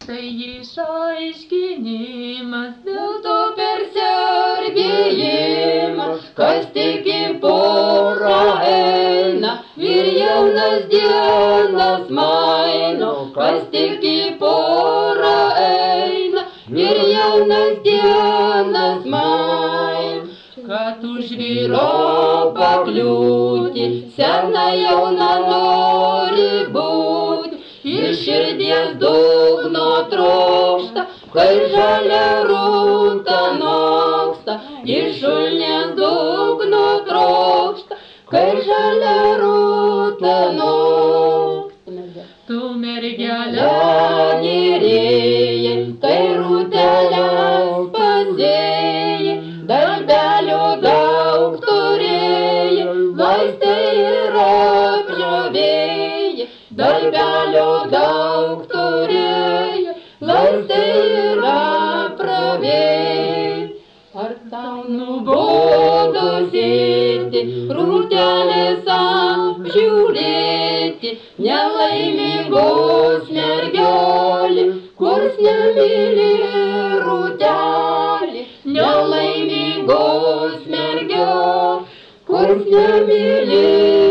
Tai išaiškinimas dėl to persergėjimas, kas tik į porą eina ir jaunas dienas maino, kas tik į porą eina ir jaunas dienas maino. Kad už vyro pakliūti, sena jauna nori būti, iš širdies dugno trokšta, kai žalia rūta noksta, iš šulnies dugno trokšta, kai žalia rūta noksta. Tu mergelė gerėjai, kai rūtelės pasėjai, darbelio daug turėjai, laistai ir apžiovėjai, darbelio daug turėjai, laistai ir apžiovėjai. Ar tau nubodo sėti, rūtelės apžiūrėti, nelaimingos mergelė, kurs nemyli rūtelė, nelaimingos mergelė, kurs nemyli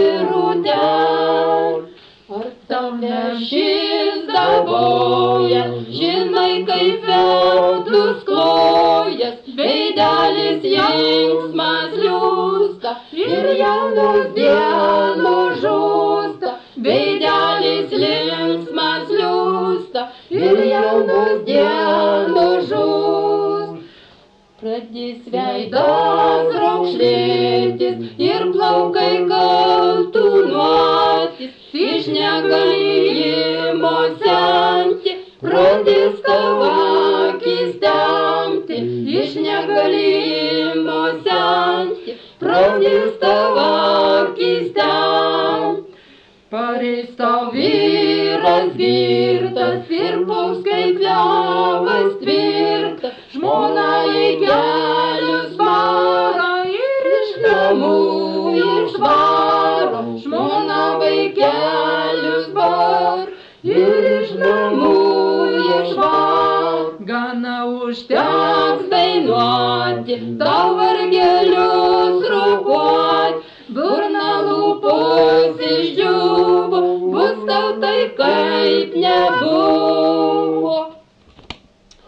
rūtelė. Ar tau nešis daboja, žinai, kaip vedus klojas, veidelis linksmas liūsta ir jaunos dienos žūsta, veidelis linksmas liūsta ir jaunos dienos žūsta. Pradės veidas raukšlėtis ir plaukai kaltūnuotis, iš negalėjimo senti, pradės tavo akis temti, iš negalėjimo senti, pradės tavo akis temti. Pareis tau vyras girtas ir plauks kaip klevas tvirtas, žmona į kelius varo ir iš namų išvaro, žmona vaikelius varo ir iš namų išvaro. Gana užteks dainuoti, tau vargelius rokuoti, burna lūpos išdžiūvo, bus tau taip kaip nebuvo.